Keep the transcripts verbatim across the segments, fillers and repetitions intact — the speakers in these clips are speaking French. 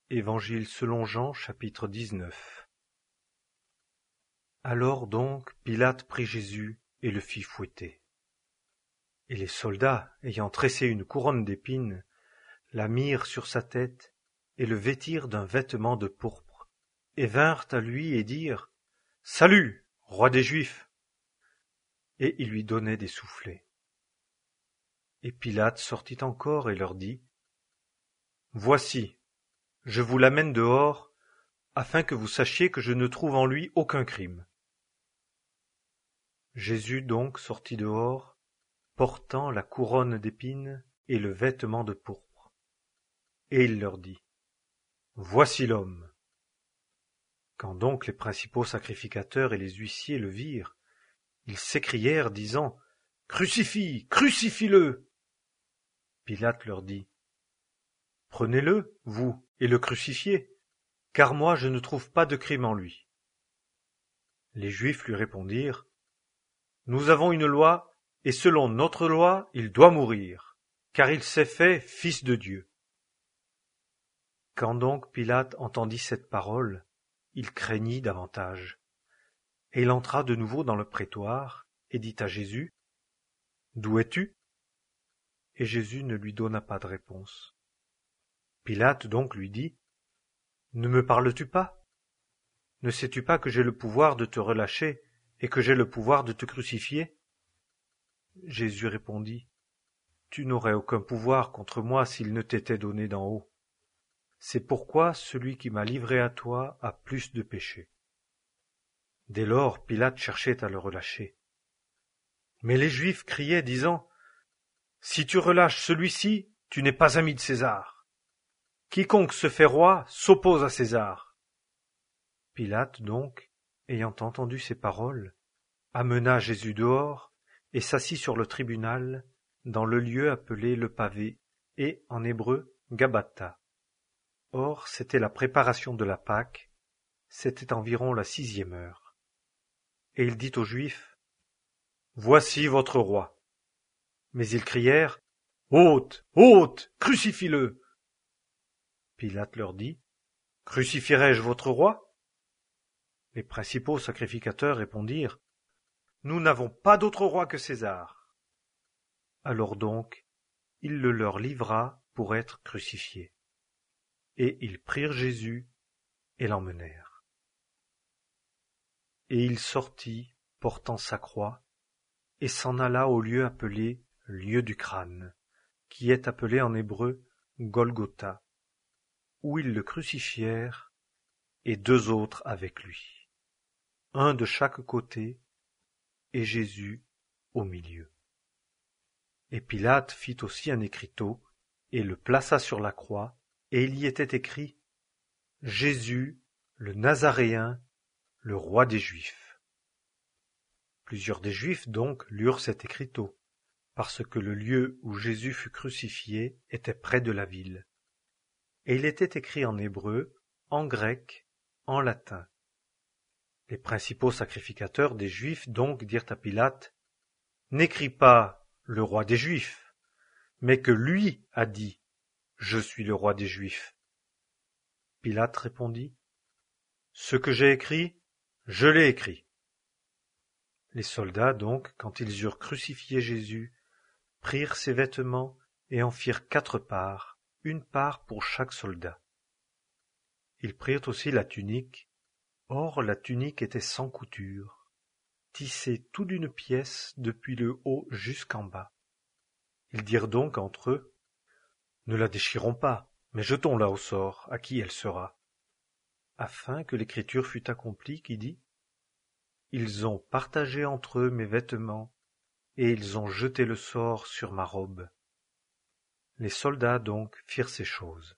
Évangile selon Jean, chapitre dix-neuf. Alors donc Pilate prit Jésus et le fit fouetter. Et les soldats, ayant tressé une couronne d'épines, la mirent sur sa tête et le vêtirent d'un vêtement de pourpre, et vinrent à lui et dirent : « Salut, roi des Juifs !» Et ils lui donnaient des soufflets. Et Pilate sortit encore et leur dit : « Voici, je vous l'amène dehors, afin que vous sachiez que je ne trouve en lui aucun crime. » Jésus donc sortit dehors, portant la couronne d'épines et le vêtement de pourpre. Et il leur dit : « Voici l'homme. » Quand donc les principaux sacrificateurs et les huissiers le virent, ils s'écrièrent, disant : « Crucifie, crucifie-le ! » Pilate leur dit : « Prenez-le, vous, et le crucifiez, car moi je ne trouve pas de crime en lui. » Les Juifs lui répondirent : « Nous avons une loi, et selon notre loi, il doit mourir, car il s'est fait fils de Dieu. » Quand donc Pilate entendit cette parole, il craignit davantage. Et il entra de nouveau dans le prétoire, et dit à Jésus : « D'où es-tu ? » Et Jésus ne lui donna pas de réponse. Pilate donc lui dit : « Ne me parles-tu pas ? Ne sais-tu pas que j'ai le pouvoir de te relâcher et que j'ai le pouvoir de te crucifier ? » Jésus répondit : « Tu n'aurais aucun pouvoir contre moi s'il ne t'était donné d'en haut. C'est pourquoi celui qui m'a livré à toi a plus de péché. » Dès lors, Pilate cherchait à le relâcher. Mais les Juifs criaient, disant : « Si tu relâches celui-ci, tu n'es pas ami de César. Quiconque se fait roi s'oppose à César. » Pilate donc, ayant entendu ces paroles, amena Jésus dehors et s'assit sur le tribunal, dans le lieu appelé le pavé, et, en hébreu, Gabatha. Or, c'était la préparation de la Pâque, c'était environ la sixième heure. Et il dit aux Juifs : « Voici votre roi. » Mais ils crièrent : « Ôte, ôte, crucifie-le ! » Pilate leur dit : « Crucifierai-je votre roi ? » Les principaux sacrificateurs répondirent : « Nous n'avons pas d'autre roi que César. » Alors donc, il le leur livra pour être crucifié. Et ils prirent Jésus et l'emmenèrent. Et il sortit, portant sa croix, et s'en alla au lieu appelé lieu du crâne, qui est appelé en hébreu Golgotha, où ils le crucifièrent, et deux autres avec lui, un de chaque côté, et Jésus au milieu. Et Pilate fit aussi un écriteau, et le plaça sur la croix, et il y était écrit : Jésus, le Nazaréen, le roi des Juifs. Plusieurs des Juifs donc lurent cet écriteau, parce que le lieu où Jésus fut crucifié était près de la ville. Et il était écrit en hébreu, en grec, en latin. Les principaux sacrificateurs des Juifs donc dirent à Pilate : « N'écris pas le roi des Juifs, mais que lui a dit : Je suis le roi des Juifs. » Pilate répondit : « Ce que j'ai écrit, je l'ai écrit. » Les soldats donc, quand ils eurent crucifié Jésus, prirent ses vêtements et en firent quatre parts, une part pour chaque soldat. Ils prirent aussi la tunique. Or la tunique était sans couture, tissée tout d'une pièce depuis le haut jusqu'en bas. Ils dirent donc entre eux : « Ne la déchirons pas, mais jetons-la au sort, à qui elle sera. » Afin que l'écriture fût accomplie qui dit : « Ils ont partagé entre eux mes vêtements, et ils ont jeté le sort sur ma robe. » Les soldats donc firent ces choses.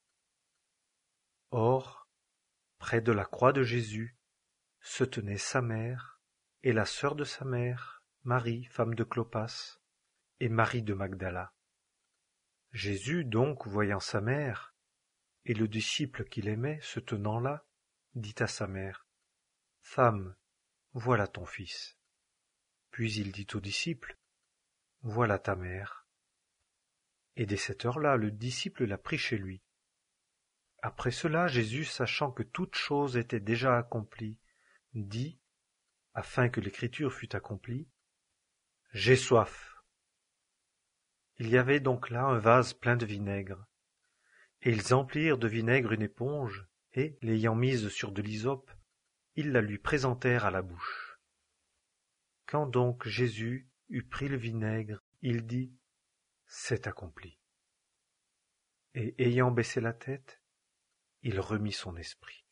Or, près de la croix de Jésus, se tenaient sa mère et la sœur de sa mère, Marie, femme de Clopas, et Marie de Magdala. Jésus donc, voyant sa mère, et le disciple qu'il aimait se tenant là, dit à sa mère : « Femme, voilà ton fils. » Puis il dit au disciple : « Voilà ta mère. » Et dès cette heure-là, le disciple la prit chez lui. Après cela, Jésus, sachant que toute chose était déjà accomplie, dit, afin que l'écriture fût accomplie, « J'ai soif. » Il y avait donc là un vase plein de vinaigre. Et ils emplirent de vinaigre une éponge, et, l'ayant mise sur de l'hysope, ils la lui présentèrent à la bouche. Quand donc Jésus eut pris le vinaigre, il dit, « C'est accompli. » Et ayant baissé la tête, il remit son esprit.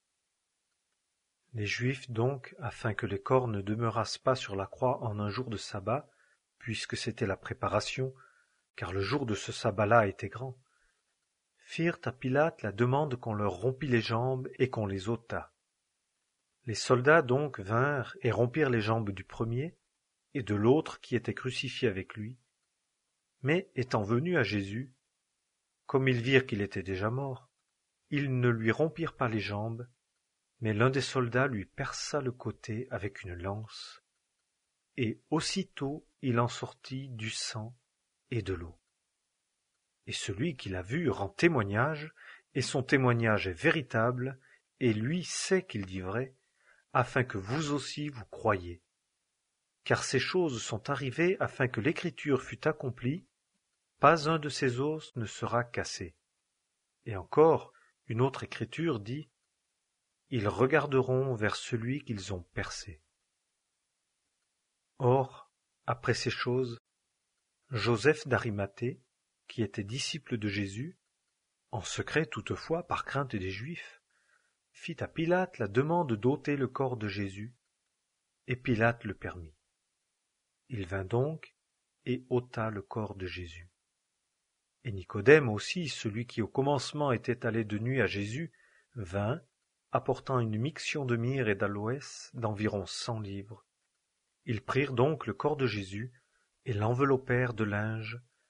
Les Juifs donc, afin que les corps ne demeurassent pas sur la croix en un jour de sabbat, puisque c'était la préparation, car le jour de ce sabbat-là était grand, firent à Pilate la demande qu'on leur rompît les jambes et qu'on les ôtât. Les soldats donc vinrent et rompirent les jambes du premier et de l'autre qui était crucifié avec lui. Mais étant venus à Jésus, comme ils virent qu'il était déjà mort, ils ne lui rompirent pas les jambes, mais l'un des soldats lui perça le côté avec une lance, et aussitôt il en sortit du sang et de l'eau. Et celui qui l'a vu rend témoignage, et son témoignage est véritable, et lui sait qu'il dit vrai, afin que vous aussi vous croyiez. Car ces choses sont arrivées afin que l'écriture fût accomplie, pas un de ces os ne sera cassé. Et encore, une autre écriture dit, ils regarderont vers celui qu'ils ont percé. Or, après ces choses, Joseph d'Arimathée, qui était disciple de Jésus, en secret toutefois par crainte des Juifs, fit à Pilate la demande d'ôter le corps de Jésus, et Pilate le permit. Il vint donc et ôta le corps de Jésus. Et Nicodème aussi, celui qui au commencement était allé de nuit à Jésus, vint, apportant une miction de myrrhe et d'aloès d'environ cent livres. Ils prirent donc le corps de Jésus et l'enveloppèrent de linge